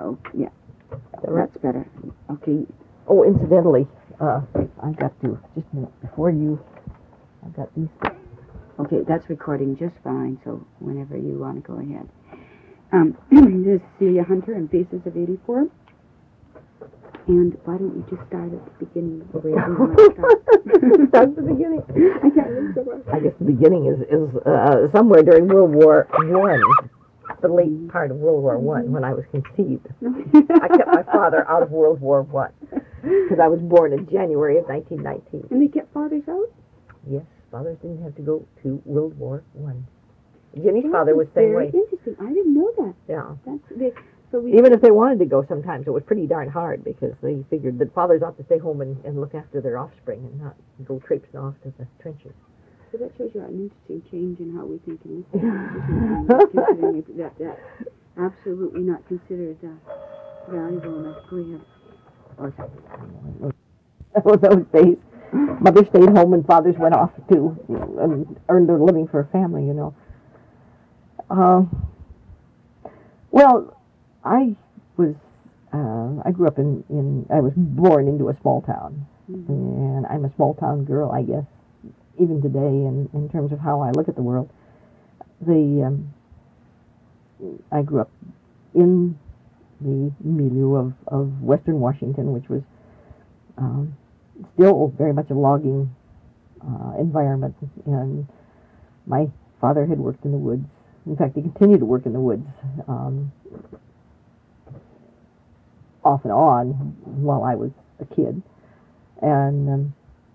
Oh, yeah. That's better. Okay. Oh, incidentally, I got to, just a minute, before you, I've got these. Okay, that's recording just fine, so whenever you want to go ahead. This is Celia Hunter and Faces of 84. And why don't you just start at the beginning? Start at the beginning. I can't remember. I guess the beginning is somewhere during World War One, the late part of World War One, when I was conceived. I kept my father out of World War One because I was born in January of 1919. And they kept fathers out? Yes, fathers didn't have to go to World War One. Jenny's father was the same way. Very interesting. I didn't know that. Yeah. Even if they wanted to go, sometimes it was pretty darn hard because they figured that fathers ought to stay home and look after their offspring and not go traipsing off to the trenches. So that shows you an interesting change in how we think in this country. That absolutely not considered valuable enough. Go ahead. Those days, mothers stayed home and fathers went off to and earned their living for a family, you know. Well, I grew up I was born into a small town, and I'm a small town girl, I guess, even today, in terms of how I look at the world. I grew up in the milieu of Western Washington, which was still very much a logging environment, and my father had worked in the woods. In fact, he continued to work in the woods off and on while I was a kid. And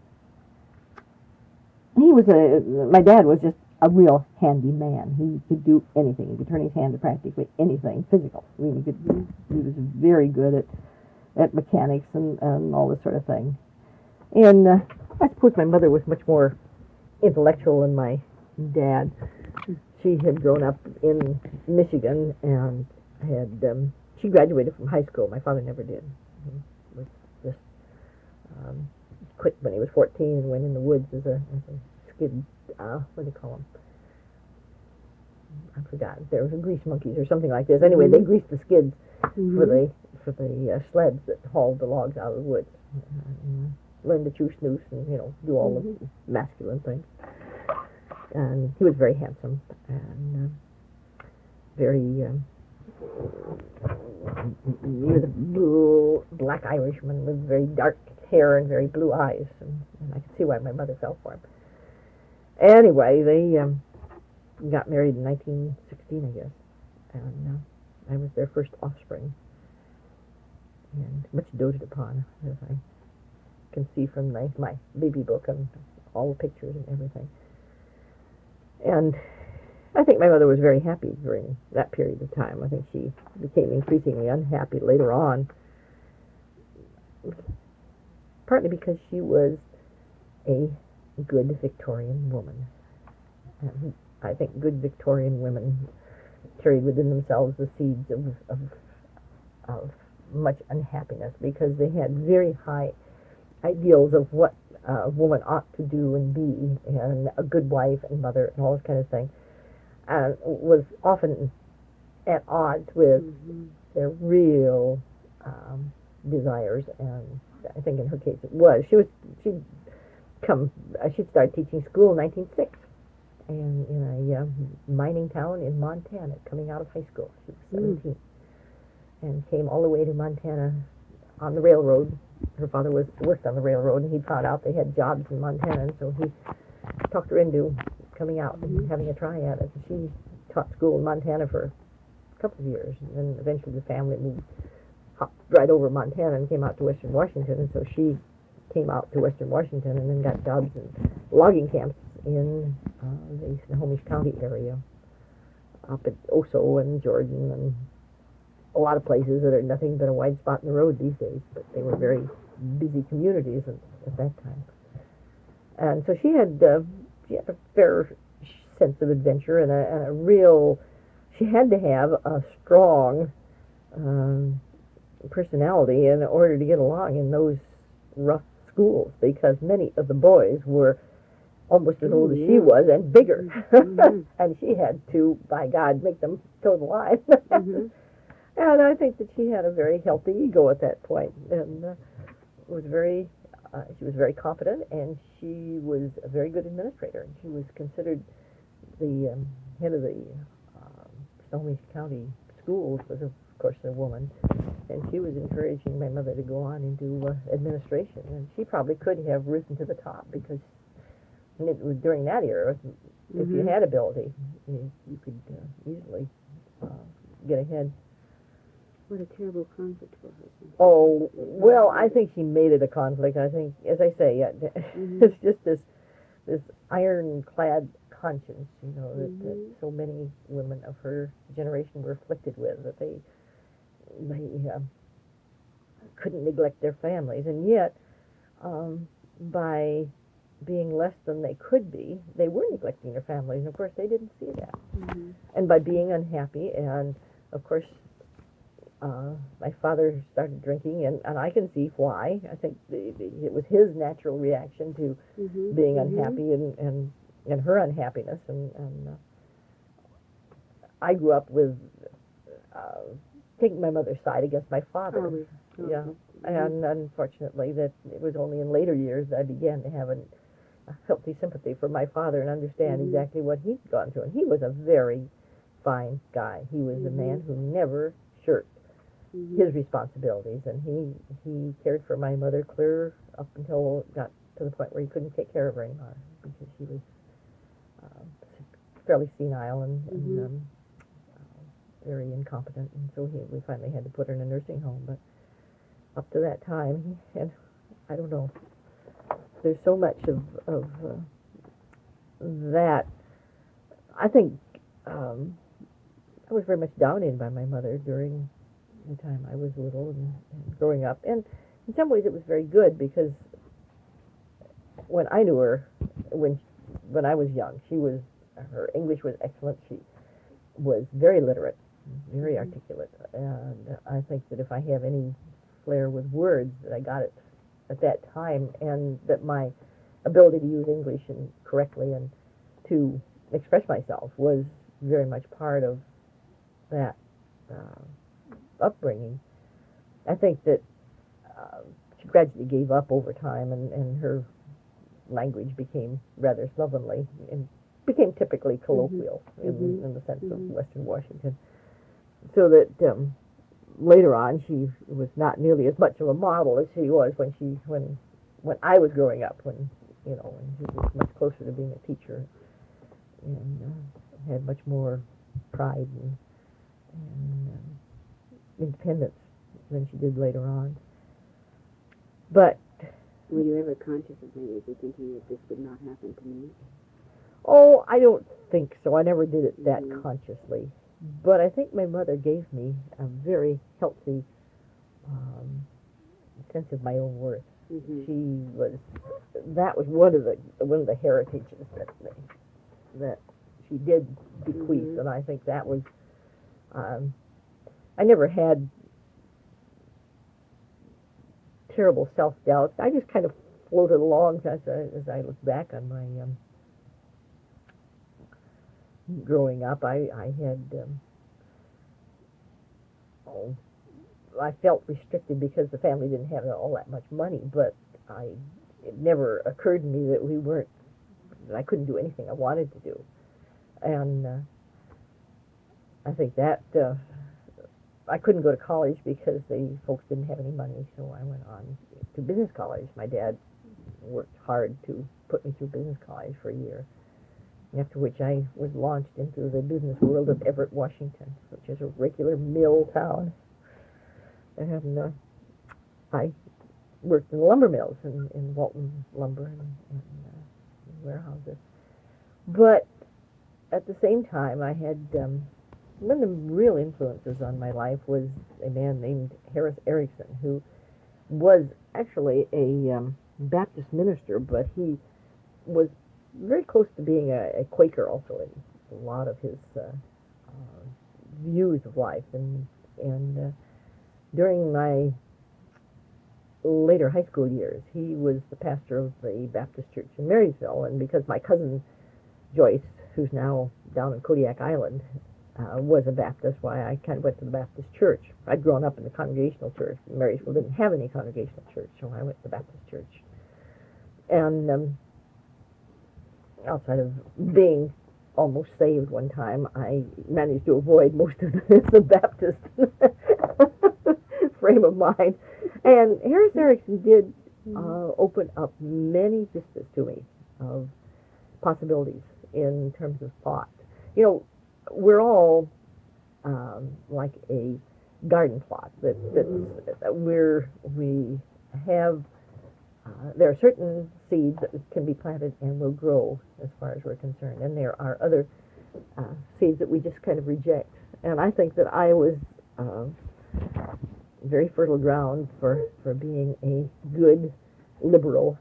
my dad was just a real handy man. He could do anything. He could turn his hand to practically anything physical. I mean, he was very good at mechanics and all this sort of thing. And I suppose my mother was much more intellectual than my dad. She had grown up in Michigan and she graduated from high school. My father never did. He was just quit when he was 14 and went in the woods as a skid, what do you call them? I forgot. There was grease monkeys or something like this. Anyway, they greased the skids for the sleds that hauled the logs out of the woods. Learned to chew snooze and, do all the masculine things. And he was very handsome and very, he was a blue, black Irishman with very dark hair and very blue eyes. And I could see why my mother fell for him. Anyway, they got married in 1916, I guess. And I was their first offspring. And much doted upon, as I can see from my baby book and all the pictures and everything. And I think my mother was very happy during that period of time. I think she became increasingly unhappy later on, partly because she was a good Victorian woman. And I think good Victorian women carried within themselves the seeds of much unhappiness because they had very high ideals of what a woman ought to do and be, and a good wife and mother and all this kind of thing, was often at odds with their real desires. And I think in her case it was. She'd start teaching school in 1906, and in a mining town in Montana, coming out of high school. She was 17, and came all the way to Montana on the railroad. Her father worked on the railroad, and he found out they had jobs in Montana, and so he talked her into coming out and having a try at it. And she taught school in Montana for a couple of years, and then eventually the family hopped right over Montana and came out to Western Washington, and so she came out to Western Washington and then got jobs in logging camps in the Snohomish County area, up at Oso and Jordan and a lot of places that are nothing but a wide spot in the road these days, but they were very busy communities at that time. And so she had a fair sense of adventure and a real, she had to have a strong personality in order to get along in those rough schools, because many of the boys were almost as old as she was and bigger. And she had to, by God, make them toe the line. And I think that she had a very healthy ego at that point, and she was very competent, and she was a very good administrator. And she was considered the head of the Snohomish County schools was, of course, a woman, and she was encouraging my mother to go on into administration. And she probably could have risen to the top because it was during that era, if you had ability, you could easily get ahead. What a terrible conflict for her. Oh, well, I think she made it a conflict. I think, as I say, it's just this ironclad conscience, that so many women of her generation were afflicted with, that they couldn't neglect their families, and yet by being less than they could be, they were neglecting their families, and of course they didn't see that. And by being unhappy, and of course my father started drinking, and I can see why. I think it was his natural reaction to being unhappy and her unhappiness. And I grew up with taking my mother's side against my father. Yeah, and unfortunately, that it was only in later years that I began to have a healthy sympathy for my father and understand exactly what he'd gone through. And he was a very fine guy. He was a man who never shirked his responsibilities, and he cared for my mother clear up until it got to the point where he couldn't take care of her anymore because she was fairly senile and very incompetent, and so we finally had to put her in a nursing home. But up to that time, and I don't know, there's so much of that. I think I was very much dominated by my mother during the time I was little and growing up. And in some ways it was very good because when I knew her, when I was young, her English was excellent. She was very literate, very articulate. And I think that if I have any flair with words, that I got it at that time, and that my ability to use English correctly and to express myself was very much part of that upbringing. I think that she gradually gave up over time, and her language became rather slovenly and became typically colloquial in the sense of Western Washington. So that later on, she was not nearly as much of a model as she was when I was growing up, when she was much closer to being a teacher and had much more pride and independence than she did later on. But were you ever conscious of maybe thinking that this would not happen to me? Oh, I don't think so. I never did it that consciously. But I think my mother gave me a very healthy sense of my own worth. That was one of the heritages that she did bequeath, and I think that was. I never had terrible self-doubt. I just kind of floated along as I look back on my growing up. I had I felt restricted because the family didn't have all that much money, but it never occurred to me that I couldn't do anything I wanted to do. And I think that I couldn't go to college because the folks didn't have any money, so I went on to business college. My dad worked hard to put me through business college for a year, after which I was launched into the business world of Everett, Washington, which is a regular mill town. And I worked in lumber mills in Walton Lumber and warehouses. But at the same time, I had one of the real influences on my life was a man named Harris Erickson, who was actually a Baptist minister, but he was very close to being a Quaker also in a lot of his views of life. And during my later high school years, he was the pastor of the Baptist Church in Marysville, and because my cousin Joyce, who's now down in Kodiak Island, was a Baptist, why I kind of went to the Baptist church. I'd grown up in the Congregational church. Marysville didn't have any Congregational church, so I went to the Baptist church. And outside of being almost saved one time, I managed to avoid most of the Baptist frame of mind. And Harris Erickson did open up many vistas to me of possibilities in terms of thought. You know, we're all like a garden plot that we have. There are certain seeds that can be planted and will grow, as far as we're concerned, and there are other seeds that we just kind of reject. And I think that I was very fertile ground for being a good liberal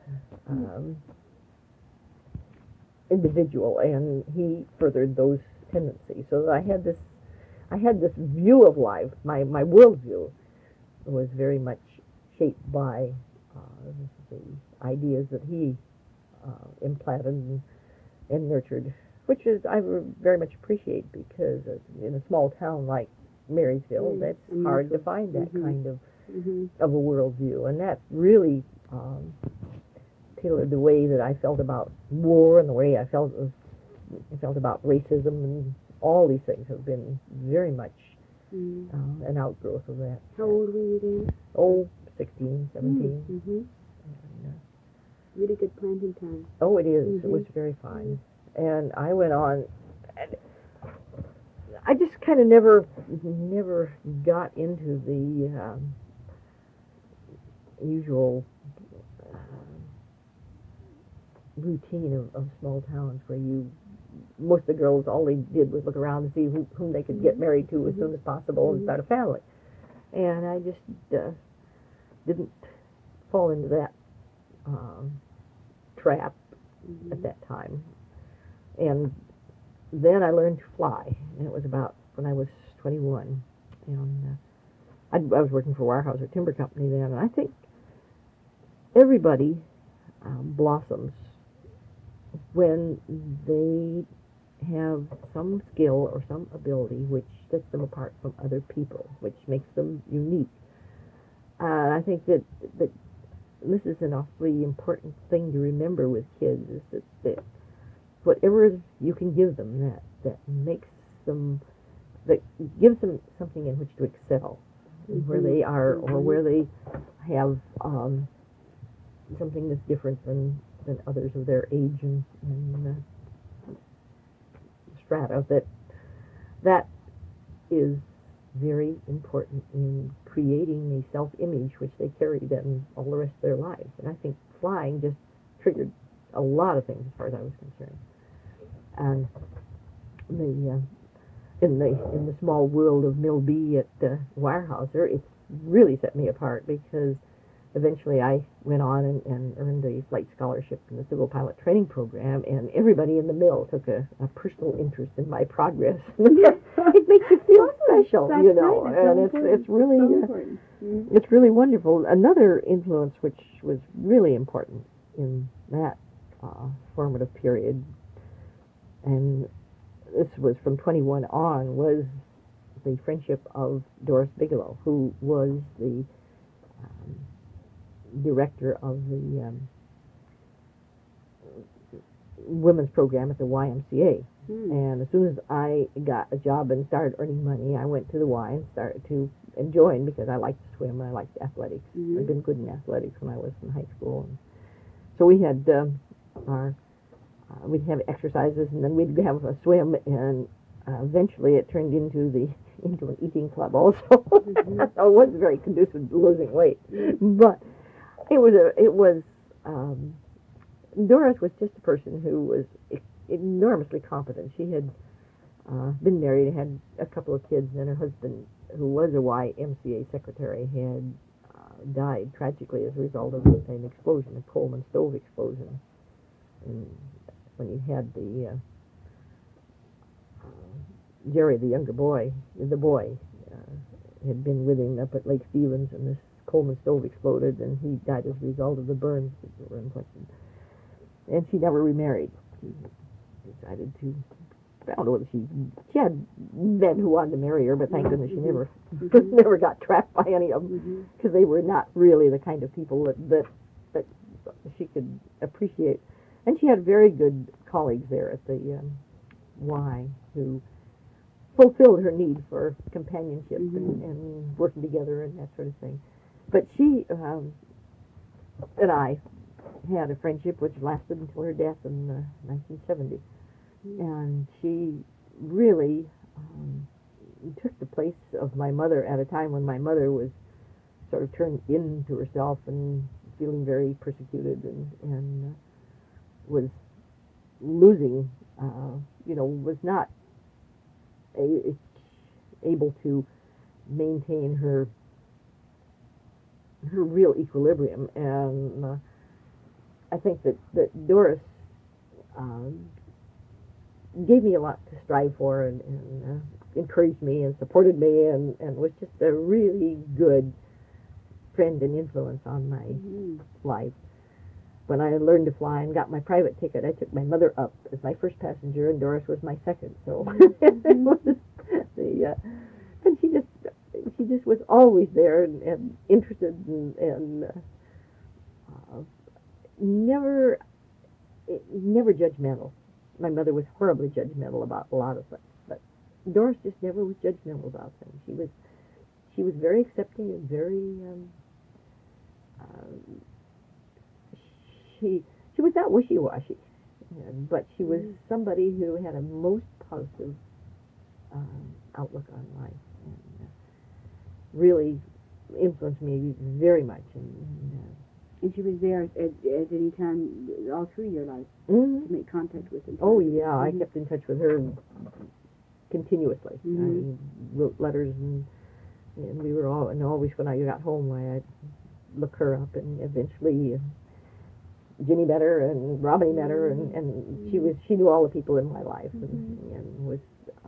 individual, and he furthered those tendencies. So that I had this view of life. My worldview was very much shaped by the ideas that he implanted and nurtured, which is I very much appreciate, because in a small town like Marysville, that's hard to find that kind of a worldview, and that really tailored the way that I felt about war and the way I felt about racism, and all these things have been very much an outgrowth of that. How old were you then? Oh, 16, 17. And, really good planting time. Oh, it is. It was very fine. And I went on, and I just kind of never got into the usual routine of small towns where most of the girls, all they did was look around and see whom they could get married to as soon as possible and start a family. And I just didn't fall into that trap at that time. And then I learned to fly, and it was about when I was 21. And I was working for Weyerhaeuser Timber Company then, and I think everybody blossoms when they have some skill or some ability which sets them apart from other people, which makes them unique. I think that this is an awfully important thing to remember with kids, is that whatever you can give them that makes them, that gives them something in which to excel, where they are, or where they have something that's different than others of their age and strata, that is very important in creating a self-image which they carry then all the rest of their lives. And I think flying just triggered a lot of things as far as I was concerned. And in the small world of Mill B at Weyerhaeuser, it's really set me apart, because eventually I went on and earned a flight scholarship in the Civil Pilot Training Program, and everybody in the mill took a personal interest in my progress. It makes you feel special, you know, and it's really it's really wonderful. Another influence which was really important in that formative period, and this was from 21 on, was the friendship of Doris Bigelow, who was the director of the women's program at the YMCA. And as soon as I got a job and started earning money, I went to the Y and started to join, because I liked to swim and I liked athletics. I'd been good in athletics when I was in high school. And so we had we'd have exercises, and then we'd have a swim, and eventually it turned into an eating club also. So it wasn't very conducive to losing weight, but Doris was just a person who was enormously competent. She had been married and had a couple of kids, and then her husband, who was a YMCA secretary, had died tragically as a result of an explosion, a Coleman stove explosion. And when he had the Jerry, the younger boy, had been with him up at Lake Stevens, and this Coleman stove exploded, and he died as a result of the burns that were inflicted. And she never remarried. She decided to I don't know whether she had men who wanted to marry her, but thank goodness she never Mhm. never got trapped by any of them, Mhm. because they were not really the kind of people that she could appreciate. And she had very good colleagues there at the Y who fulfilled her need for companionship and working together and that sort of thing. But she and I had a friendship which lasted until her death in 1970. And she really took the place of my mother at a time when my mother was sort of turned into herself and feeling very persecuted and was losing, was not able to maintain her real equilibrium. And I think that Doris gave me a lot to strive for and encouraged me and supported me and was just a really good friend and influence on my life. When I learned to fly and got my private ticket, I took my mother up as my first passenger, and Doris was my second. So it was and she just was always there and interested and never judgmental. My mother was horribly judgmental about a lot of things, but Doris just never was judgmental about things. She was very accepting and very she was not wishy-washy, but she was somebody who had a most positive outlook on life and really influenced me very much. And she was there at any time all through your life Mm-hmm. to make contact with her. Oh yeah, I kept in touch with her continuously. Mhm. I wrote letters and we were always when I got home I'd look her up, and eventually Ginny met her and Robin met her, and she knew all the people in my life and was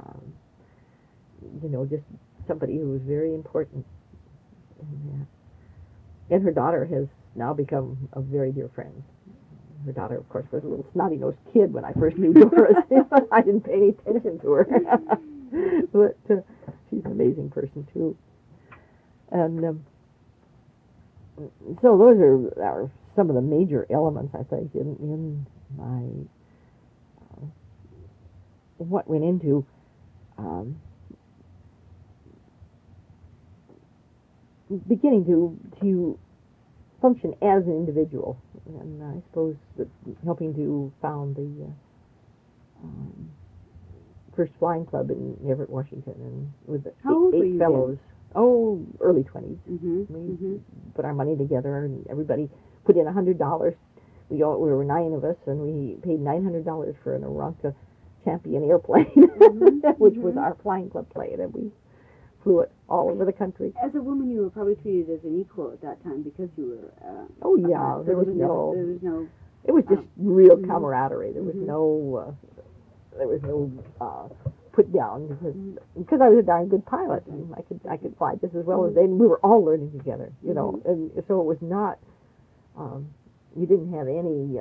just somebody who was very important. And her daughter has now become a very dear friend. Her daughter, of course, was a little snotty-nosed kid when I first knew Doris. I didn't pay any attention to her. But she's an amazing person, too. And so those are some of the major elements, I think, in my what went into beginning to function as an individual, and I suppose that helping to found the first flying club in Everett, Washington, and with the How old were eight you fellows. Oh, early 20s. We put our money together, and everybody put in $100. We were 9 of us, and we paid $900 for an Aeronca Champion airplane, which was our flying club plane, and we flew it all over the country. As a woman, you were probably treated as an equal at that time because you were. Oh yeah, there was no. It was just real camaraderie. There was no. There was no put down because I was a darn good pilot and I could fly just as well as they. And we were all learning together, and so it was not. You didn't have any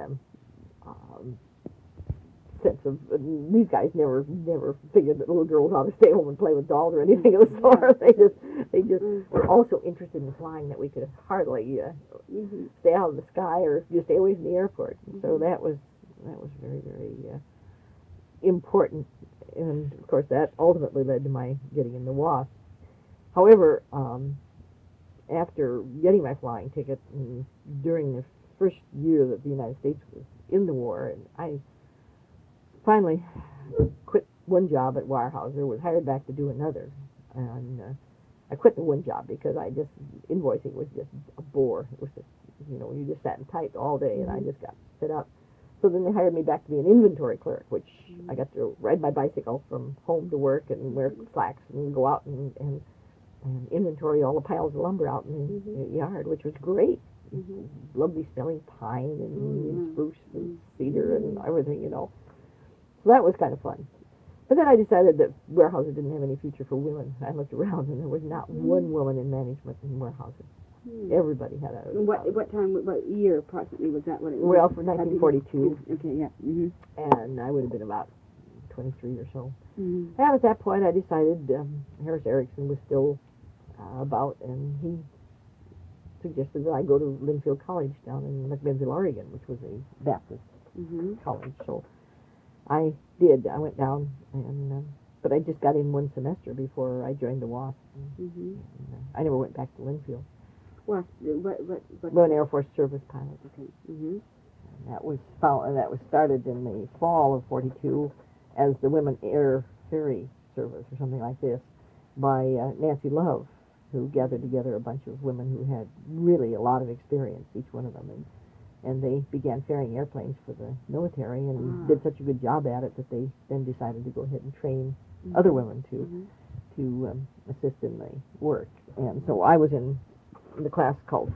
sense of these guys never figured that little girls ought to stay home and play with dolls or anything of the sort. They just were all so interested in flying that we could hardly stay out of the sky or just stay away from the airport. And so that was very, very important, and of course that ultimately led to my getting in the WASP. However, after getting my flying ticket and during the first year that the United States was in the war, and I finally quit one job at Weyerhaeuser, was hired back to do another, and I quit the one job because invoicing was just a bore. It was just, you just sat and typed all day, and I just got fed up. So then they hired me back to be an inventory clerk, which I got to ride my bicycle from home to work and wear slacks and go out and inventory all the piles of lumber out in the yard, which was great. Lovely smelling pine and spruce and cedar and everything, So that was kind of fun. But then I decided that Weyerhaeuser didn't have any future for women. I looked around and there was not one woman in management in Weyerhaeuser. Everybody had a... What time, what year approximately was that? When it was? Well, for 1942. Okay, yeah. And I would have been about 23 or so. Mm-hmm. And at that point, I decided Harris Erickson was still about, and he suggested that I go to Linfield College down in McMinnville, Oregon, which was a Baptist Mm-hmm. college. So I did. I went down, and but I just got in one semester before I joined the WASP. Mm-hmm. I never went back to Linfield. What? Well, an Air Force service pilot. Okay. Mm-hmm. And that was started in the fall of '42 as the Women Air Ferry Service or something like this by Nancy Love, who gathered together a bunch of women who had really a lot of experience, each one of them, and they began ferrying airplanes for the military and did such a good job at it that they then decided to go ahead and train other women to assist in the work. And so I was in the class called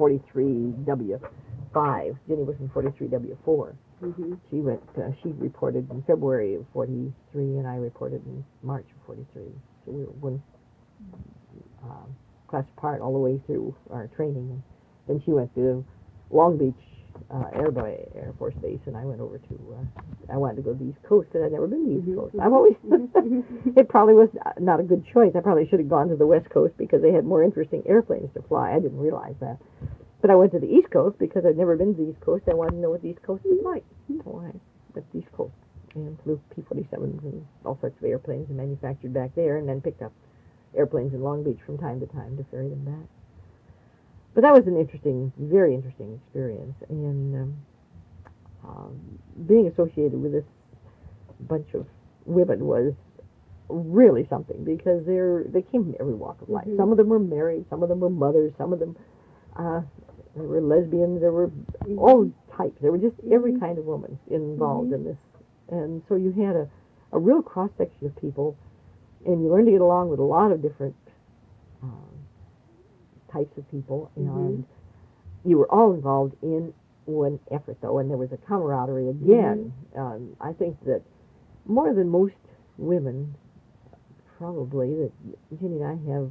43W5. Jenny was in 43W4. Mm-hmm. She reported in February of 43, and I reported in March of 43. So we were one class apart all the way through our training. And then she went to Long Beach Air Force Base, and I went over to, I wanted to go to the East Coast, because I'd never been to the East Coast. I've always, it probably was not a good choice. I probably should have gone to the West Coast because they had more interesting airplanes to fly. I didn't realize that. But I went to the East Coast because I'd never been to the East Coast. I wanted to know what the East Coast was like. So I went to the East Coast and flew P-47s and all sorts of airplanes and manufactured back there, and then picked up airplanes in Long Beach from time to time to ferry them back. But that was an interesting, very interesting experience, and being associated with this bunch of women was really something, because they came from every walk of life. Mm-hmm. Some of them were married, some of them were mothers, some of them there were lesbians, there were all types. There were just every kind of woman involved in this, and so you had a real cross section of people, and you learned to get along with a lot of different types of people, and you were all involved in one effort, though, and there was a camaraderie again. I think that more than most women, probably, that Jenny and I have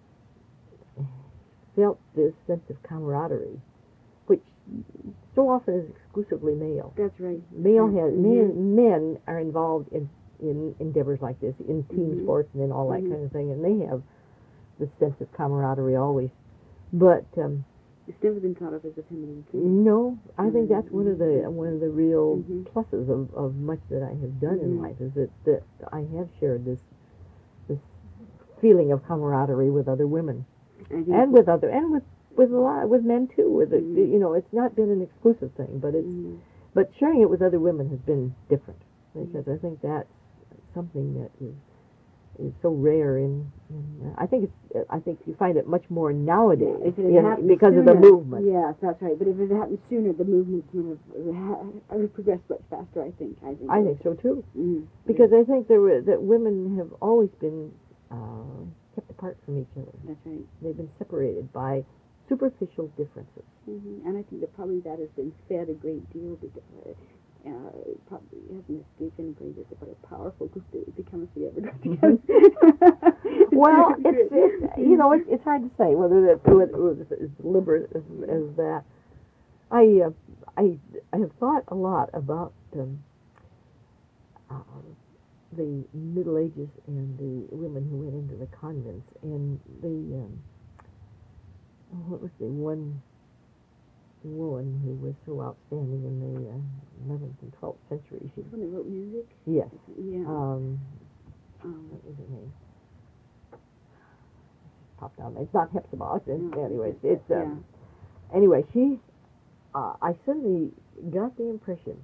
felt this sense of camaraderie, which so often is exclusively male. That's right. Men are involved in endeavors like this, in team sports and in all that kind of thing, and they have this sense of camaraderie always. But it's never been thought of as a feminine thing. no, I think that's one of the real pluses of much that I have done in life, is that I have shared this feeling of camaraderie with other women, and with a lot with men too. With it's not been an exclusive thing, but sharing it with other women has been different, because I think that's something that is so rare I think you find it much more nowadays, if it because sooner, of the movement. Yes, that's right. But if it happened sooner, the movement would have progressed much faster. I think So too, because I think that women have always been kept apart from each other. That's right. They've been separated by superficial differences. And I think that probably that has been fed a great deal, because it probably hasn't escaped anybody just what a powerful group it would become if we ever got together. Well, it's hard to say whether that was as deliberate as that. I have thought a lot about the Middle Ages and the women who went into the convents, and what was the one woman who was so outstanding in the 11th and 12th century? She When they wrote music? Yes. Yeah. What was her name? Popped down. It's not Hepzibah. Anyways, anyway, she. I suddenly got the impression,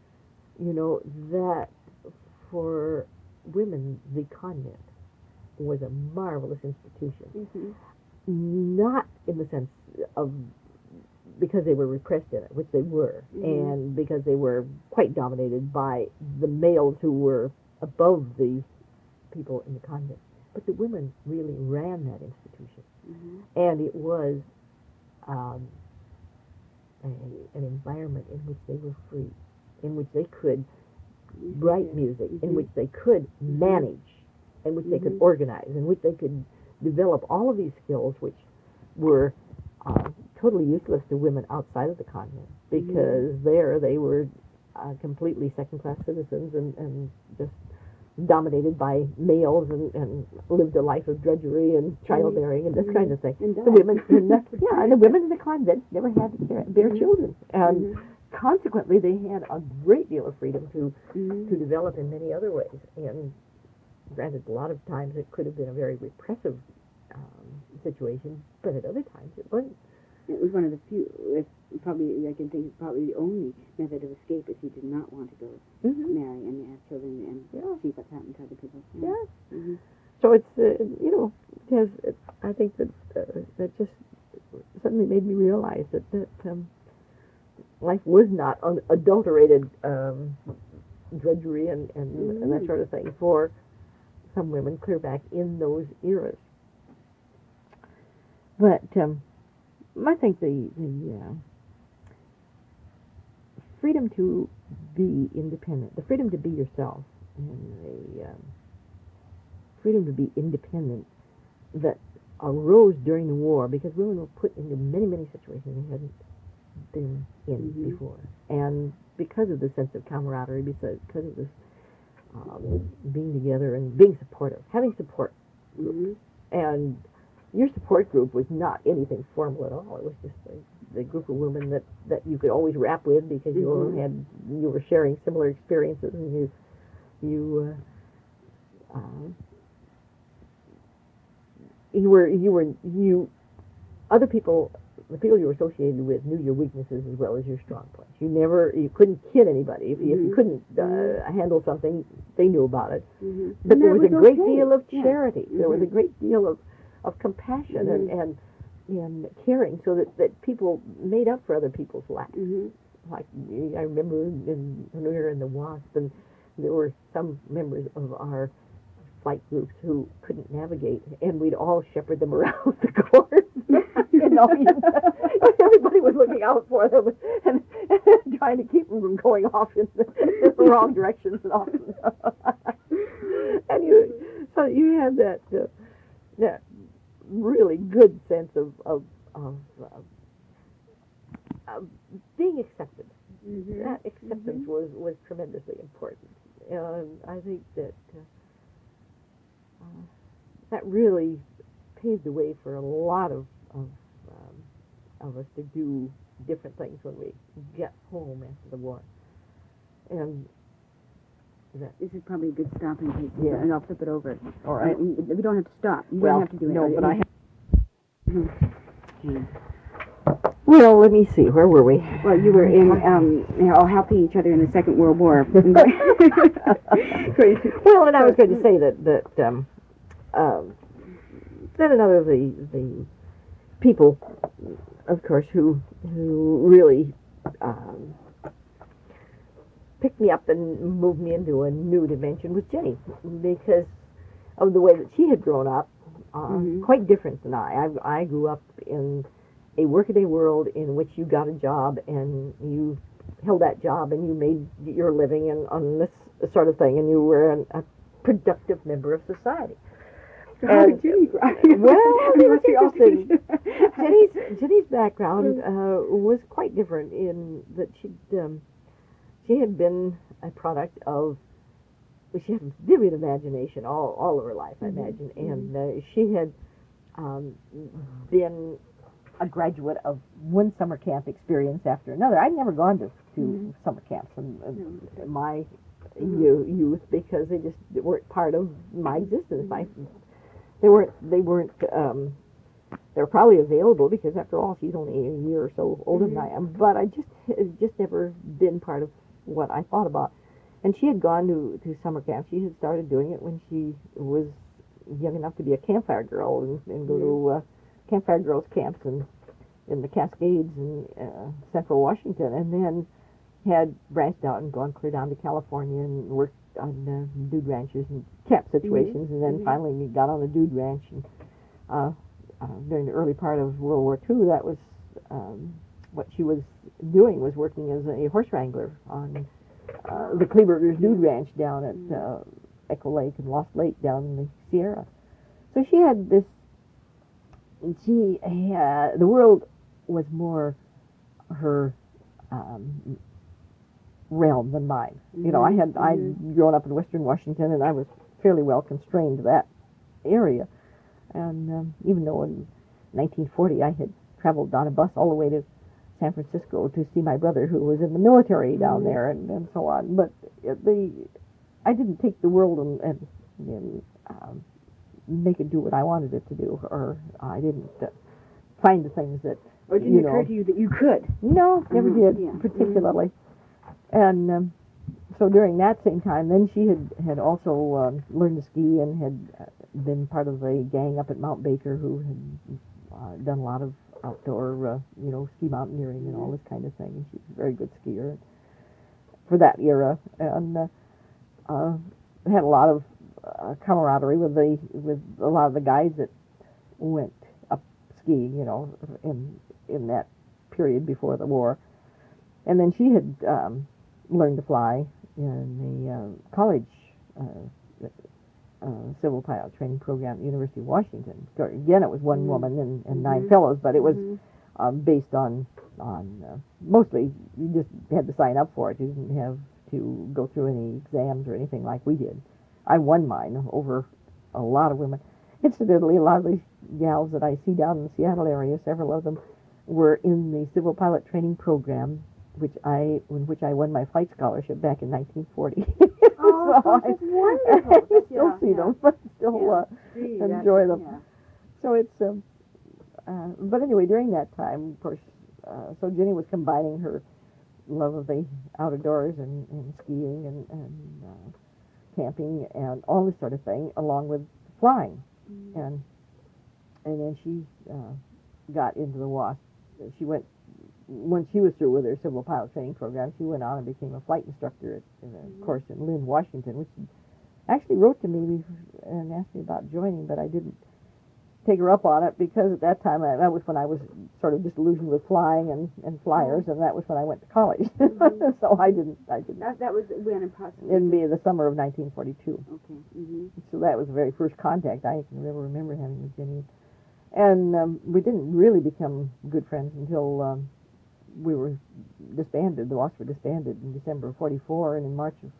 that for women, the convent was a marvelous institution. Not in the sense of because they were repressed in it, which they were, and because they were quite dominated by the males who were above the people in the convent. But the women really ran that institution, and it was an environment in which they were free, in which they could write music, in which they could manage, in which they could organize, in which they could develop all of these skills, which were totally useless to women outside of the convent, because there they were completely second-class citizens and just dominated by males and lived a life of drudgery and childbearing and this kind of thing. And The women in the and the women in the convent never had to bear children, and consequently they had a great deal of freedom to develop in many other ways. And granted, a lot of times it could have been a very repressive situation, but at other times it wasn't. It was one of the few, probably, I can think, probably the only method of escape if you did not want to go marry and have children and see what happened to other people. Yeah. So it's, it has, I think that that just suddenly made me realize that life was not unadulterated drudgery and that sort of thing for some women clear back in those eras. But I think the freedom to be independent, the freedom to be yourself, and the freedom to be independent that arose during the war, because women were put into many, many situations they hadn't been in before. And because of the sense of camaraderie, because of this being together and being supportive, having support groups. And your support group was not anything formal at all. It was just the group of women that you could always rap with because you were sharing similar experiences, and other people, the people you were associated with, knew your weaknesses as well as your strong points. You couldn't kid anybody. If you couldn't handle something, they knew about it. But there was a great deal of charity. There was a great deal of compassion and caring, so that people made up for other people's lack. Like, I remember when we were in the WASP, and there were some members of our flight groups who couldn't navigate, and we'd all shepherd them around the course. Everybody was looking out for them and trying to keep them from going off in the wrong directions and often. And so you had that really good sense of being accepted. That acceptance was tremendously important. I think that that really paved the way for a lot of us to do different things when we get home after the war. And this is probably a good stopping place. Yeah. And I'll flip it over. All right. We don't have to stop. You Well, don't have to do it. no, but I have. Well, let me see. Where were we? Well, you were in all helping each other in the Second World War. Well, and I was going to say that another of the people, of course, who really picked me up and moved me into a new dimension was Jenny, because of the way that she had grown up, quite different than I. I grew up in a workaday world in which you got a job and you held that job and you made your living on this sort of thing, and you were a productive member of society. How did Jenny grow up? Well, it was interesting. Jenny's background was quite different in that she had been a product of, she had a vivid imagination all of her life, I imagine, and she had been a graduate of one summer camp experience after another. I'd never gone to summer camps in my youth because they just weren't part of my existence. They weren't. They were probably available because, after all, she's only a year or so older than I am. But I just never been part of what I thought about. And she had gone to summer camp. She had started doing it when she was young enough to be a campfire girl and go to campfire girls camps in the Cascades in central Washington, and then had branched out and gone clear down to California and worked on dude ranches and camp situations, and then finally got on a dude ranch. And during the early part of World War II, that was what she was doing, was working as a horse wrangler on the Kleberger's dude ranch down at Echo Lake and Lost Lake down in the Sierra. So she had this. The world was more her realm than mine. You know, I'd grown up in Western Washington, and I was fairly well constrained to that area. And even though in 1940 I had traveled on a bus all the way to San Francisco to see my brother who was in the military down there and so on, but I didn't take the world and make it do what I wanted it to do, or I didn't find the things that, Or it didn't occur to you that you could? No, never did, Yeah. particularly. And so during that same time, then she had also learned to ski and had been part of a gang up at Mount Baker who had done a lot of outdoor, ski mountaineering and all this kind of thing. And she was a very good skier for that era, and had a lot of camaraderie with a lot of the guys that went up skiing, in that period before the war. And then she had learned to fly in the college civil pilot training program at the University of Washington. Again, it was one woman and 9 fellows, but it was based on mostly you just had to sign up for it. You didn't have to go through any exams or anything like we did. I won mine over a lot of women. Incidentally, a lot of these gals that I see down in the Seattle area, several of them were in the civil pilot training program, in which I won my flight scholarship back in 1940. Oh, so that's wonderful. I still see them, but still enjoy them. Yeah. So it's, but anyway, during that time, of course, so Jenny was combining her love of the outdoors and skiing and camping and all this sort of thing, along with flying. And then she got into the WASP. She went, once she was through with her civil pilot training program, she went on and became a flight instructor at a course in Lynn, Washington, which she actually wrote to me and asked me about joining, but I didn't take her up on it because at that time, that was when I was sort of disillusioned with flying and flyers, and that was when I went to college. So I didn't. That was when approximately? It'd be the summer of 1942. Okay. So that was the very first contact I can remember having with Jenny. And we didn't really become good friends until we were disbanded. The WASP were disbanded in December of 44, and in March of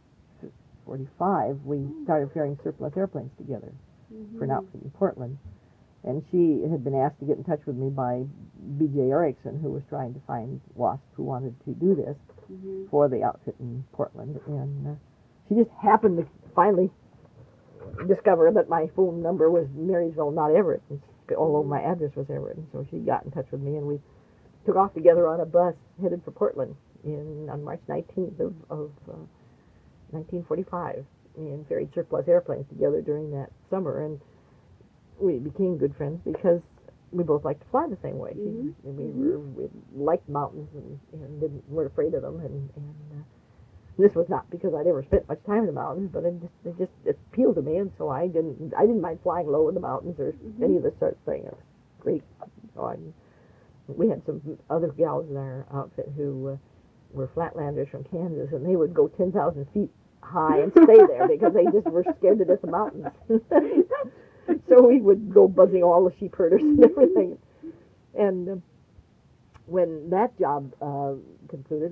45, we started ferrying surplus airplanes together for an outfit in Portland. And she had been asked to get in touch with me by B.J. Erickson, who was trying to find WASP who wanted to do this for the outfit in Portland. And she just happened to finally discover that my phone number was Marysville, not Everett, although my address was Everett. And so she got in touch with me, and we took off together on a bus headed for Portland on March 19th of 1945, and ferried surplus airplanes together during that summer. And we became good friends because we both liked to fly the same way. We liked mountains and weren't afraid of them. And this was not because I'd ever spent much time in the mountains, but it just appealed to me, and so I didn't mind flying low in the mountains or any of this sort of thing. It was great. So we had some other gals in our outfit who were flatlanders from Kansas, and they would go 10,000 feet high and stay there because they just were scared to death of mountains. So we would go buzzing all the sheep herders and everything. And when that job concluded,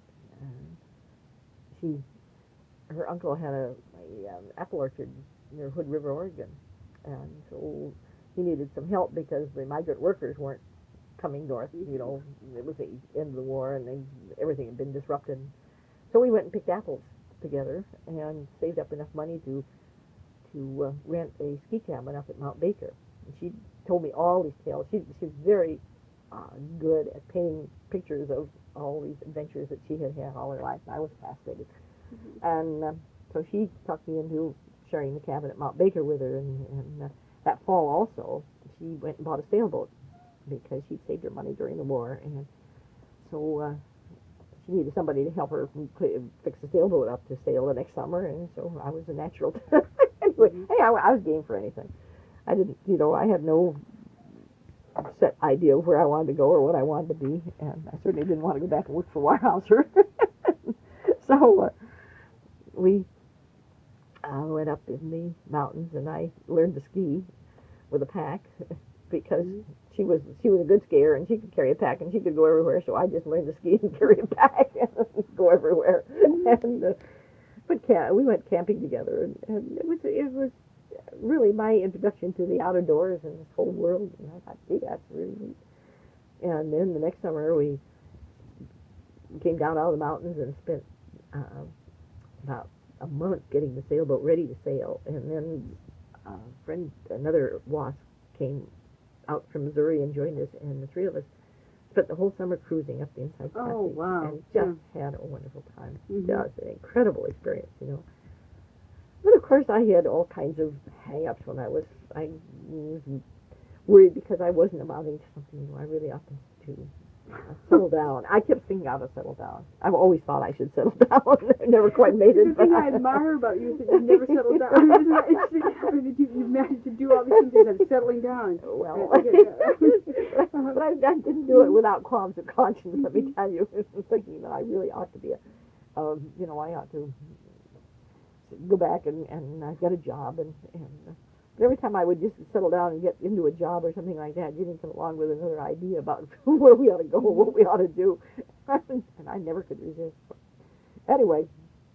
her uncle had a apple orchard near Hood River, Oregon, and so he needed some help because the migrant workers weren't coming north. It was the end of the war, and everything had been disrupted. So we went and picked apples together and saved up enough money to rent a ski cabin up at Mount Baker. And she told me all these tales. She's very good at painting pictures of all these adventures that she had had all her life, and I was fascinated. And so she talked me into sharing the cabin at Mount Baker with her, and that fall also, she went and bought a sailboat because she'd saved her money during the war, and so she needed somebody to help her fix the sailboat up to sail the next summer, and so I was a natural. Anyway, hey, I was game for anything. I didn't, I had no set idea of where I wanted to go or what I wanted to be, and I certainly didn't want to go back and work for Weyerhaeuser. So we went up in the mountains, and I learned to ski with a pack, because she was a good skier and she could carry a pack and she could go everywhere. So I just learned to ski and carry a pack and go everywhere. And we went camping together, and it was really my introduction to the outer doors and this whole world. And I thought, gee, that's really neat. And then the next summer we came down out of the mountains and spent about a month getting the sailboat ready to sail. And then another WASP, came out from Missouri and joined us, and the three of us spent the whole summer cruising up the Inside Passage. Oh, wow. And just had a wonderful time. Just an incredible experience, you know. But of course, I had all kinds of hang-ups when I was worried because I wasn't amounting to something new. I really ought to settle down. I kept thinking I would settle down. I've always thought I should settle down. I never quite made it. The thing I admire about you is that you never settled down. I mean, isn't that interesting? I mean, that you managed to do all these things instead of settling down. Well, but I didn't do it without qualms of conscience, let me tell you. Thinking that I really ought to be I ought to go back and get a job but every time I would just settle down and get into a job or something like that, Ginny come along with another idea about where we ought to go, what we ought to do, and I never could resist. Anyway,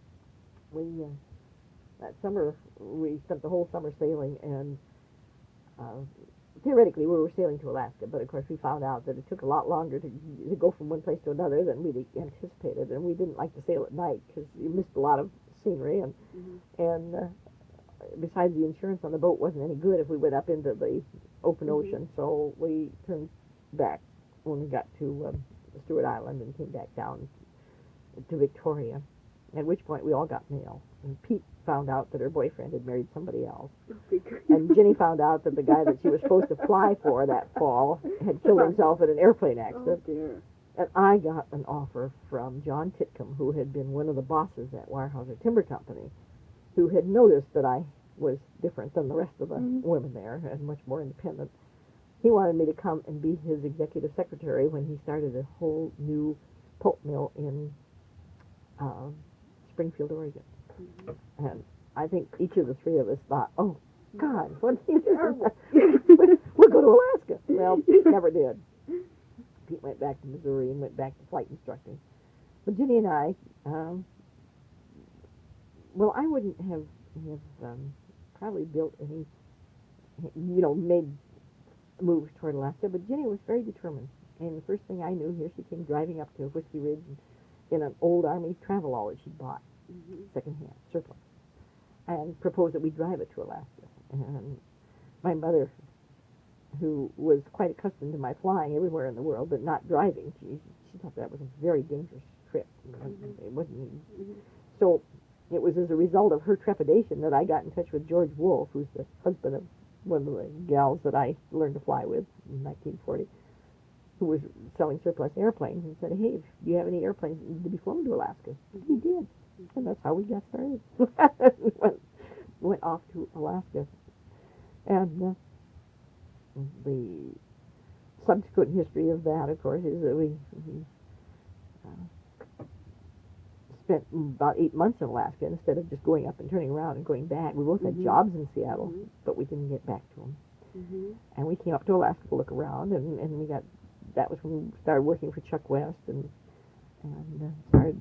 that summer we spent the whole summer sailing, and theoretically we were sailing to Alaska, but of course we found out that it took a lot longer to go from one place to another than we'd anticipated, and we didn't like to sail at night because you missed a lot of scenery, and besides, the insurance on the boat wasn't any good if we went up into the open ocean, so we turned back when we got to Stewart Island and came back down to Victoria, at which point we all got mail. And Pete found out that her boyfriend had married somebody else. And Ginny found out that the guy that she was supposed to fly for that fall had killed himself in an airplane accident. Oh, dear. And I got an offer from John Titcomb, who had been one of the bosses at Weyerhaeuser Timber Company, who had noticed that I was different than the rest of the women there and much more independent. He wanted me to come and be his executive secretary when he started a whole new pulp mill in Springfield, Oregon. And I think each of the three of us thought, oh, God, what are you doing? We'll go to Alaska. Well, Pete never did. Pete went back to Missouri and went back to flight instructing. But Ginny and I, I wouldn't have probably built any, made moves toward Alaska, but Ginny was very determined. And the first thing I knew, here she came driving up to Whiskey Ridge in an old Army travelall that she'd bought, secondhand, surplus, and proposed that we drive it to Alaska. And my mother, who was quite accustomed to my flying everywhere in the world, but not driving, she thought that was a very dangerous trip. It wasn't. So it was as a result of her trepidation that I got in touch with George Wolfe, who's the husband of one of the gals that I learned to fly with in 1940, who was selling surplus airplanes, and said, hey, do you have any airplanes that need to be flown to Alaska? He did. And that's how we got started. went off to Alaska. And the subsequent history of that, of course, is that we spent about 8 months in Alaska instead of just going up and turning around and going back. We both had jobs in Seattle, but we didn't get back to them. And we came up to Alaska to look around, and we got, that was when we started working for Chuck West and started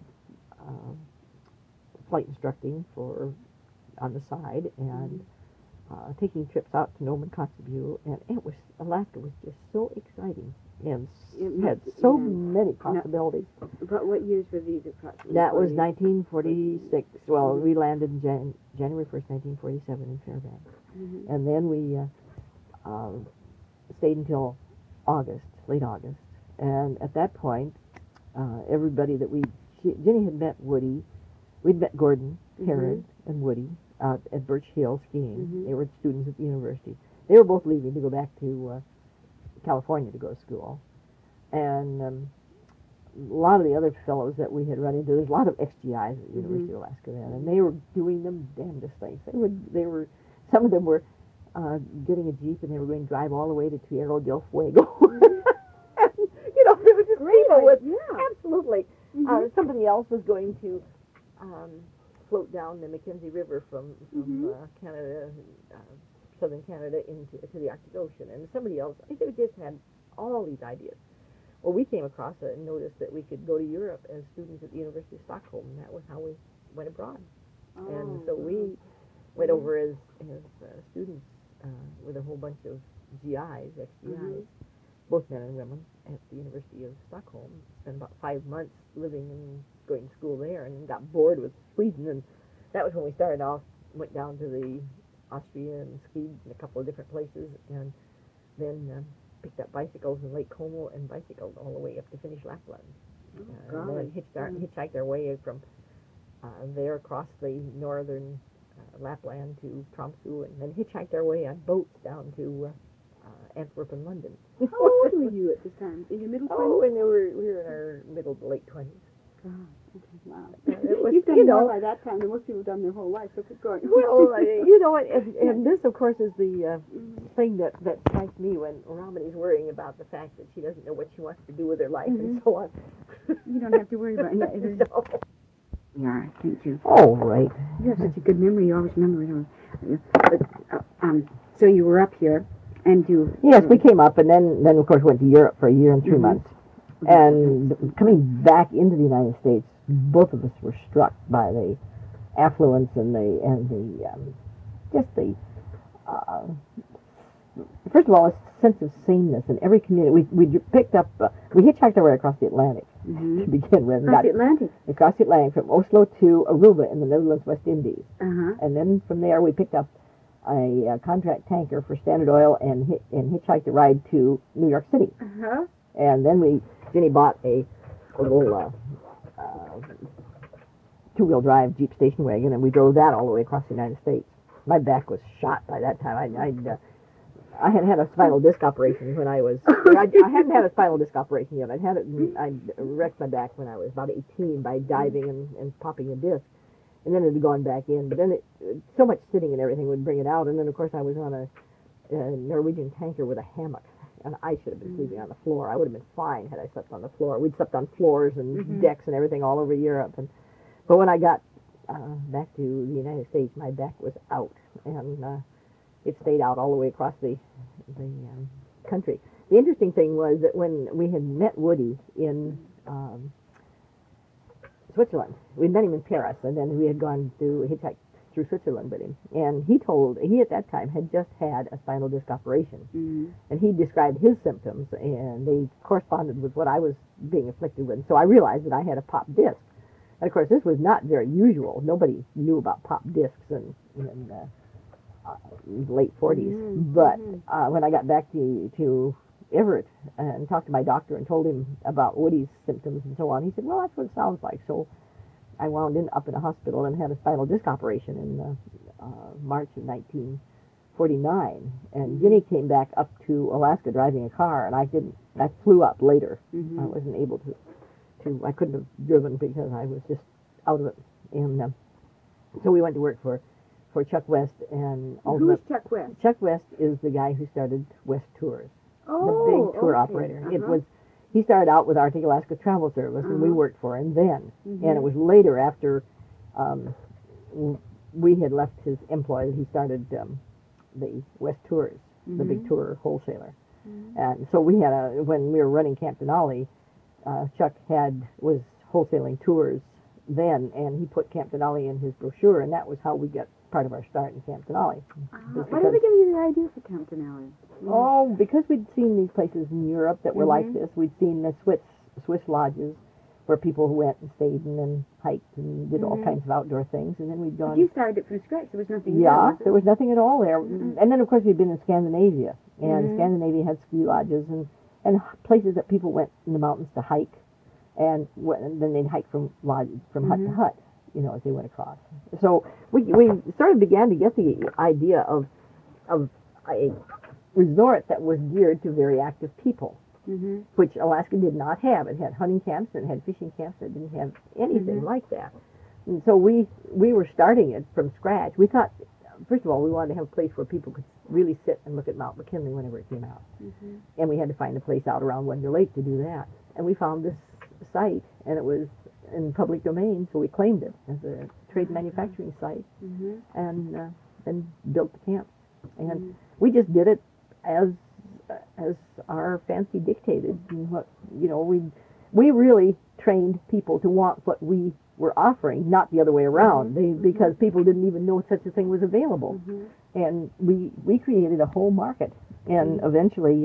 flight instructing on the side and taking trips out to Nome and Kotzebue, and Alaska was just so exciting and had so many possibilities. But what years were these approximately? That was 1946. Well, we landed in January 1st, 1947 in Fairbanks. And then we stayed until August, late August. And at that point, everybody that Ginny had met Woody. We'd met Gordon, Herod, and Woody out at Birch Hill skiing. They were students at the university. They were both leaving to go back to California to go to school. And a lot of the other fellows that we had run into, there's a lot of XGIs at the University of Alaska then, and they were doing the damnedest things. They were some of them were getting a Jeep, and they were going to drive all the way to Tierra del Fuego. There was just people with, absolutely. Somebody else was going to float down the Mackenzie River from Canada, southern Canada into to the Arctic Ocean. And somebody else, I think, just had all these ideas. Well, we came across it and noticed that we could go to Europe as students at the University of Stockholm, and that was how we went abroad. And so we went over as students with a whole bunch of GIs, ex-GIs, both men and women, at the University of Stockholm. Spent about 5 months living and going to school there, and got bored with Sweden. And that was when we started off, went down to the Austria and skied in a couple of different places, and then picked up bicycles in Lake Como and bicycled all the way up to Finnish Lapland. And then hitchhiked our way from there across the northern Lapland to Tromsø, and then hitchhiked our way on boats down to Antwerp and London. How old were you at this time? In your middle 20s? Oh, and we were in our middle to late 20s. God, wow. It was, You've done you more know, by that time than most people have done their whole life, so keep going. well, you know, and this, of course, is the thing that strikes me when Romany's worrying about the fact that she doesn't know what she wants to do with her life and so on. You don't have to worry about it. No. Yeah, thank you. Oh, right. You have such a good memory. You always remember it. But, so you were up here, and you... Yes, we came up, and then of course went to Europe for a year and 3 months. And coming back into the United States, both of us were struck by the affluence and first of all, a sense of sameness in every community. We picked up, we hitchhiked our way across the Atlantic to begin with. Across the Atlantic? Across the Atlantic, from Oslo to Aruba in the Netherlands, West Indies. And then from there we picked up a contract tanker for Standard Oil and hitchhiked a ride to New York City. And then Jenny bought a little two-wheel drive Jeep station wagon, and we drove that all the way across the United States. My back was shot by that time. I had had a spinal disc operation when I was... I hadn't had a spinal disc operation yet. I wrecked my back when I was about 18 by diving and popping a disc. And then it had gone back in. But then so much sitting and everything would bring it out. And then, of course, I was on a Norwegian tanker with a hammock. And I should have been sleeping on the floor. I would have been fine had I slept on the floor. We'd slept on floors and decks and everything all over Europe. But when I got back to the United States, my back was out. And it stayed out all the way across the country. The interesting thing was that when we had met Woody in Switzerland, we'd met him in Paris, and then we had gone to hitchhike through Switzerland with him. And he at that time had just had a spinal disc operation. And he described his symptoms, and they corresponded with what I was being afflicted with. So I realized that I had a popped disc. And of course, this was not very usual. Nobody knew about popped discs in late 40s. But when I got back to Everett and talked to my doctor and told him about Woody's symptoms and so on, he said, well, that's what it sounds like. So I wound up in a hospital and had a spinal disc operation in March of 1949. And Ginny came back up to Alaska driving a car, and I flew up later. I wasn't able to, I couldn't have driven because I was just out of it. And so we went to work for Chuck West. And who's Chuck West? Chuck West is the guy who started West Tours, the big tour operator. He started out with Arctic Alaska Travel Service, and we worked for him then. And it was later, after we had left his employ, that he started the West Tours, the big tour wholesaler. And so we had when we were running Camp Denali, Chuck was wholesaling tours then, and he put Camp Denali in his brochure, and that was how we got part of our start in Camp Denali. Why did they give you the idea for Camp Denali? Oh, because we'd seen these places in Europe that were like this. We'd seen the Swiss lodges where people went and stayed and then hiked and did all kinds of outdoor things, and then we'd gone... But you started it from scratch. There was nothing there, there was nothing at all there. And then, of course, we'd been in Scandinavia, and Scandinavia had ski lodges and places that people went in the mountains to hike, and then they'd hike from hut to hut, as they went across. So we sort of began to get the idea of a resort that was geared to very active people, which Alaska did not have. It had hunting camps and it had fishing camps. It didn't have anything like that. And so we were starting it from scratch. We thought, first of all, we wanted to have a place where people could really sit and look at Mount McKinley whenever it came out. And we had to find a place out around Wonder Lake to do that. And we found this site, and it was in public domain, so we claimed it as a trade manufacturing site, and built the camp. And we just did it as our fancy dictated. And what we really trained people to want what we were offering, not the other way around. Because people didn't even know such a thing was available. And we created a whole market, and eventually,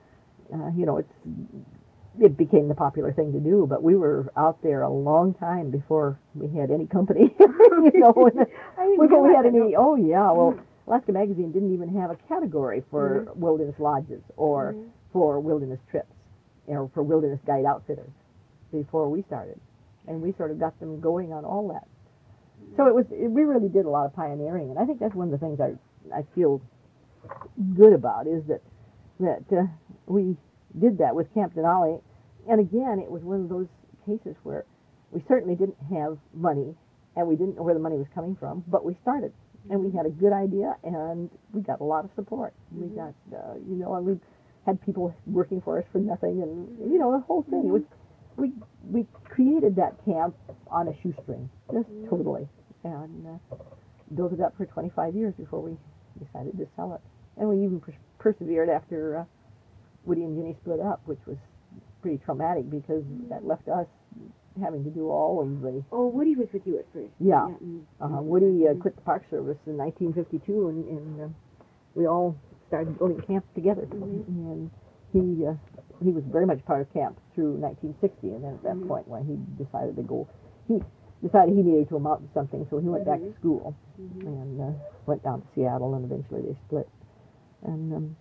it became the popular thing to do. But we were out there a long time before we had any company. Before we had any. Oh yeah, well, Alaska Magazine didn't even have a category for wilderness lodges or for wilderness trips, for wilderness guide outfitters before we started, and we sort of got them going on all that. So we really did a lot of pioneering, and I think that's one of the things I feel good about is that we did that with Camp Denali. And again, it was one of those cases where we certainly didn't have money, and we didn't know where the money was coming from, but we started, and we had a good idea, and we got a lot of support. We got, and we had people working for us for nothing, and, the whole thing. It was, we created that camp on a shoestring, just totally, and built it up for 25 years before we decided to sell it. And we even persevered after Woody and Ginny split up, which was pretty traumatic because that left us having to do all of the... Oh, Woody was with you at first. Yeah. Woody quit the Park Service in 1952, and we all started building camp together. And he was very much part of camp through 1960, and then at that point when he decided to go, he decided he needed to amount to something, so he went back to school and went down to Seattle, and eventually they split. And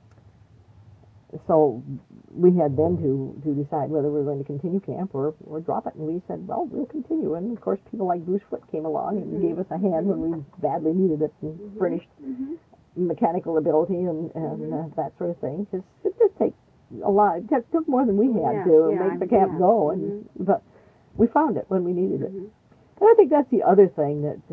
so we had then to decide whether we were going to continue camp or drop it, and we said, well, we'll continue. And of course people like Bruce Foote came along and gave us a hand when we badly needed it, and furnished mechanical ability and that sort of thing. Because it did take a lot. It took more than we had to make the camp go, and but we found it when we needed it. And I think that's the other thing that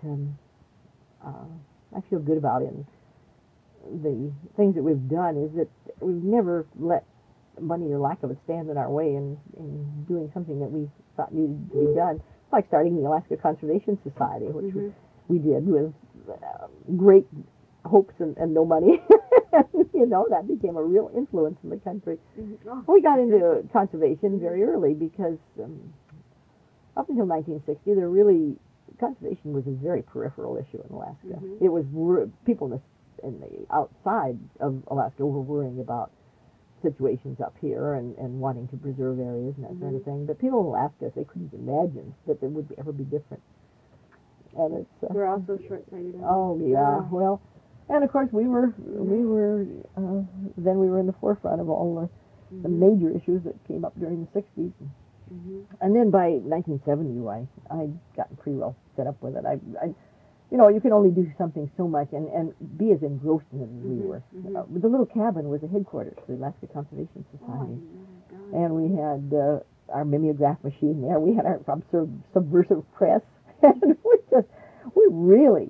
I feel good about in the things that we've done is that we've never let money or lack of it stand in our way in doing something that we thought needed to be done. It's like starting the Alaska Conservation Society, which we did with great hopes and no money. That became a real influence in the country. We got into conservation very early because up until 1960, conservation was a very peripheral issue in Alaska. It was people in the outside of Alaska were worrying about situations up here and wanting to preserve areas and that sort of thing. But people in Alaska, they couldn't imagine that there would ever be different. And it's we're also short-sighted. Oh yeah, well, and of course we were then we were in the forefront of all the major issues that came up during the 60s. And then by 1970, I got pretty well fed up with it. You can only do something so much and be as engrossed in it as we were. The little cabin was the headquarters for the Alaska Conservation Society. And we had our mimeograph machine there. We had our subversive press. And we really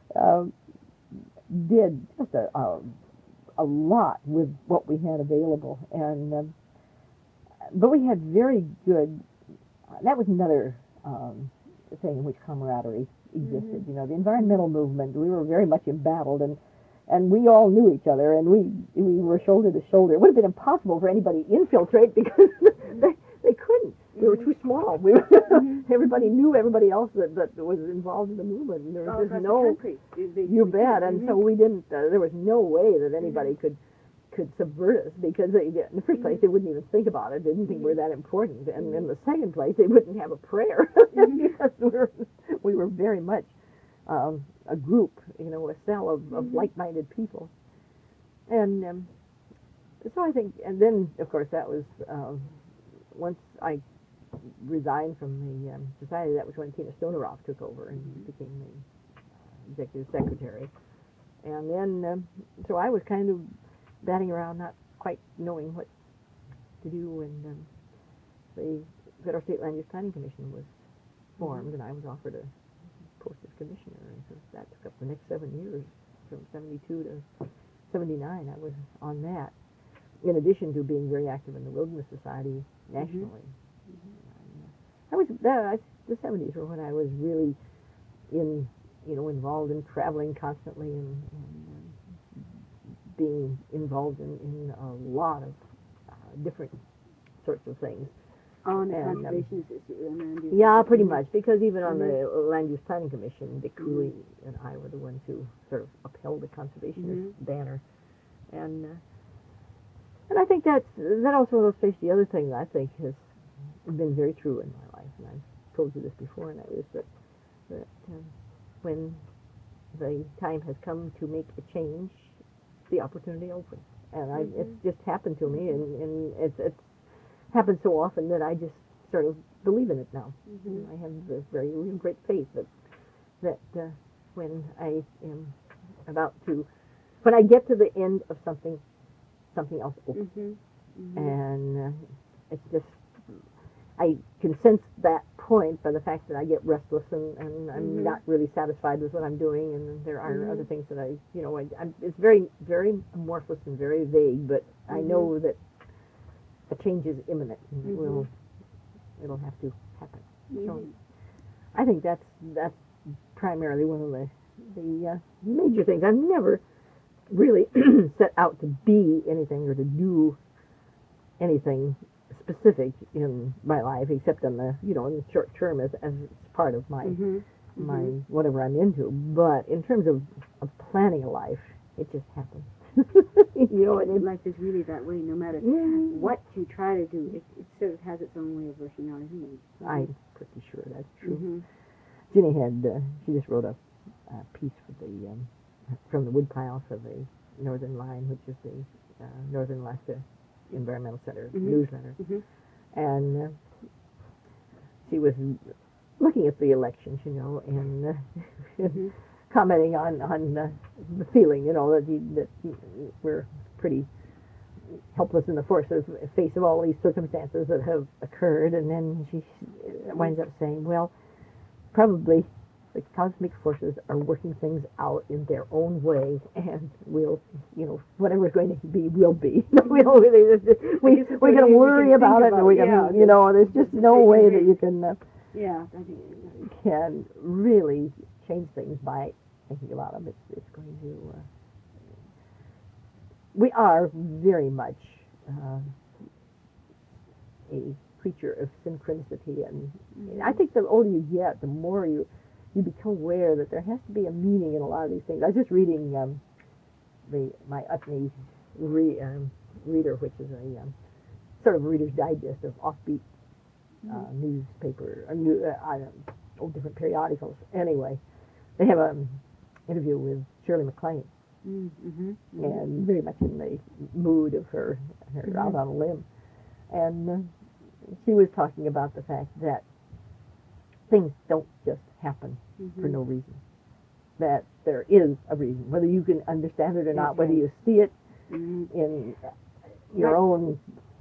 did just a lot with what we had available. And but we had very good, that was another thing in which camaraderie existed. The environmental movement, we were very much embattled, and we all knew each other, and we were shoulder to shoulder. It would have been impossible for anybody to infiltrate because they couldn't. We were too small. Everybody knew everybody else that was involved in the movement, and there was just no... You bet, and so we didn't, there was no way that anybody could subvert us, because in the first place they wouldn't even think about it. They didn't think we were that important, and in the second place they wouldn't have a prayer because we were very much a group, a cell of like-minded people. And so I think, and then of course that was once I resigned from the society, that was when Tina Stoneroff took over and became the executive secretary. And then so I was kind of batting around, not quite knowing what to do, and the Federal State Land Use Planning Commission was formed, and I was offered a post as commissioner, and so that took up the next 7 years, from 72 to 79. I was on that, in addition to being very active in the Wilderness Society nationally. I was the 70s were when I was really involved in traveling constantly and being involved in a lot of different sorts of things. On the And, conservation issue and land use. Yeah, pretty much, because even on Mhm. the Land Use Planning Commission, Dick Cooley and I were the ones who sort of upheld the conservationist banner. And I think that also illustrates the other thing that I think has been very true in my life, and I've told you this before, and that is that when the time has come to make a change, the opportunity opens. And it's just happened to me, and it's happened so often that I just sort of believe in it now. And I have a very real great faith that when I am when I get to the end of something else opens. And it's just, I can sense that point by the fact that I get restless and I'm not really satisfied with what I'm doing, and there are other things that it's very, very amorphous and very vague, but I know that a change is imminent, and it'll have to happen. So I think that's primarily one of the major things. I've never really set out to be anything or to do anything specific in my life, except in the in the short term as part of my my whatever I'm into. But in terms of planning a life, it just happens. Life is really that way. No matter what you try to do, it sort of has its own way of working out, isn't it? I'm pretty sure that's true. Ginny she just wrote a piece for the from the woodpile for the Northern Line, which is the Northern Alaska Environmental Center newsletter, and she was looking at the elections, and commenting on the feeling, that we're pretty helpless in the face of all these circumstances that have occurred. And then she winds up saying, well, probably the cosmic forces are working things out in their own way, and we'll, whatever's going to be, will be. We can worry about it, and we can, there's just no way that you can really change things by thinking about them. It's going to. We are very much a creature of synchronicity, and I think the older you get, the more you become aware that there has to be a meaning in a lot of these things. I was just reading my Utne reader, which is a sort of Reader's Digest of offbeat newspaper, different periodicals. Anyway, they have an interview with Shirley MacLaine, and very much in the mood of her out on a limb. And she was talking about the fact that things don't just happen for no reason. That there is a reason, whether you can understand it or not, whether you see it in your own,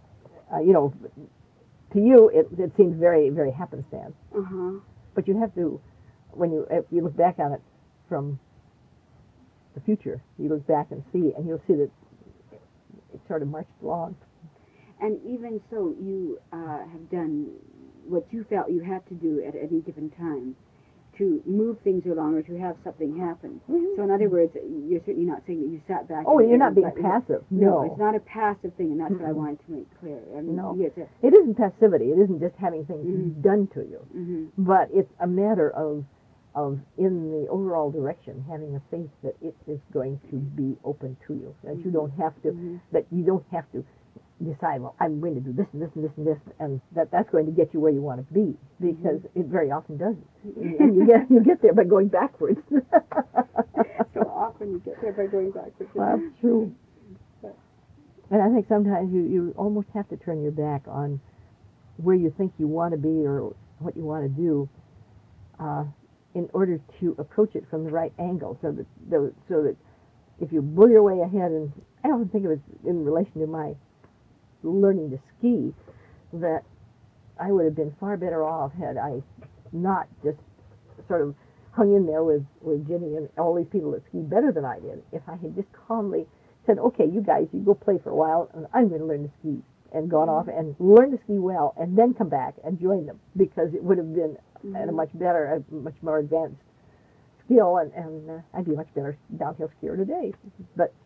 to you it seems very, very happenstance. But you have to, if you look back on it from the future, you look back and you'll see that it sort of marched along. And even so, you have done what you felt you had to do at any given time to move things along or to have something happen. So in other words, you're certainly not saying that you sat back. Oh, you're not being passive. No, it's not a passive thing, and that's what I wanted to make clear. No, it isn't passivity. It isn't just having things done to you, but it's a matter of in the overall direction, having a faith that it is going to be open to you, that you don't have to decide, well, I'm going to do this and this and this and this, and that's going to get you where you want to be, because it very often doesn't. And you get there by going backwards. So often you get there by going backwards. Well, that's true. And I think sometimes you almost have to turn your back on where you think you want to be or what you want to do in order to approach it from the right angle, so that if you bull your way ahead, and I often think of it in relation to my learning to ski, that I would have been far better off had I not just sort of hung in there with Ginny and all these people that ski better than I did. If I had just calmly said, okay, you guys, you go play for a while, and I'm going to learn to ski, and gone off and learn to ski well, and then come back and join them, because it would have been at a much more advanced skill, and I'd be a much better downhill skier today. But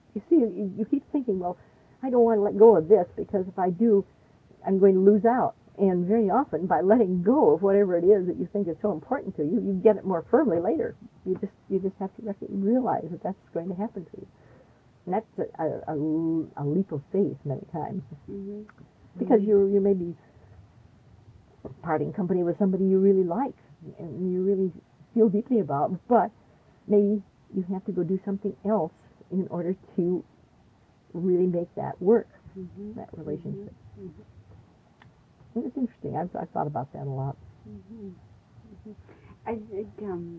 you see, you keep thinking, well, I don't want to let go of this because if I do, I'm going to lose out. And very often, by letting go of whatever it is that you think is so important to you, you get it more firmly later. You just have to realize that that's going to happen to you. And that's a leap of faith many times. Mm-hmm. Because you may be parting company with somebody you really like and you really feel deeply about, but maybe you have to go do something else in order to really make that work, that relationship. Mm-hmm. And it's interesting. I've thought about that a lot. I think,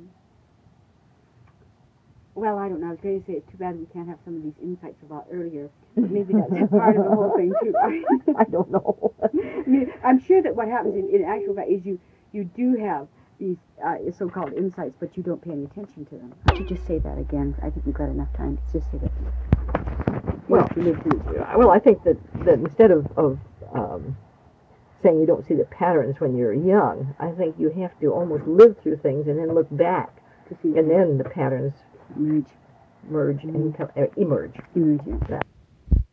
well, I don't know. I was going to say it's too bad we can't have some of these insights about earlier, but maybe that's part of the whole thing, too. I don't know. I mean, I'm sure that what happens in actual fact is you do have these so-called insights, but you don't pay any attention to them. I should just say that again. I think we've got enough time to just say that. Well, I think that instead of saying you don't see the patterns when you're young, I think you have to almost live through things and then look back to see and then the patterns merge. and emerge. Emerge, yeah.